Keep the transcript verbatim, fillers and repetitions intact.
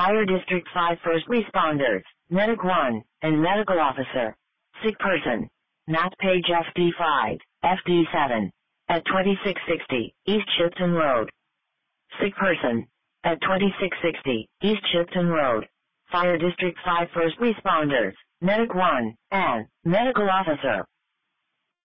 Fire District five First Responders, Medic one, and Medical Officer. Sick person. Matt Page F D five, F D seven. At twenty-six sixty, East Shipton Road. Sick person. At twenty-six sixty, East Shipton Road. Fire District five First Responders, Medic one, and Medical Officer.